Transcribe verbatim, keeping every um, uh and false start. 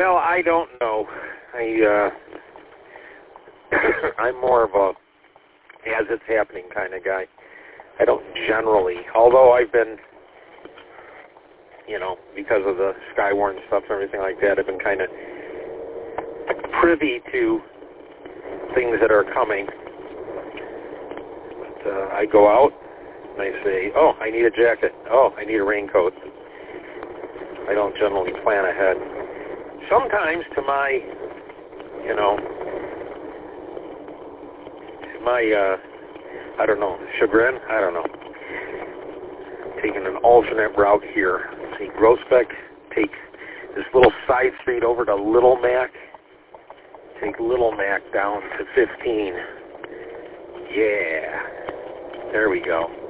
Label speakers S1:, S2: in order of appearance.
S1: Well, I don't know. I, uh, I'm more of a as it's happening kind of guy. I don't generally, although I've been, you know, because of the Skywarn stuff and everything like that, I've been kind of privy to things that are coming. But uh, I go out and I say, oh, I need a jacket. Oh, I need a raincoat. I don't generally plan ahead. Sometimes to my, you know, to my, uh, I don't know, chagrin, I don't know, taking an alternate route here. See, Groesbeck, take this little side street over to Little Mac, take Little Mac down to fifteen. Yeah, there we go.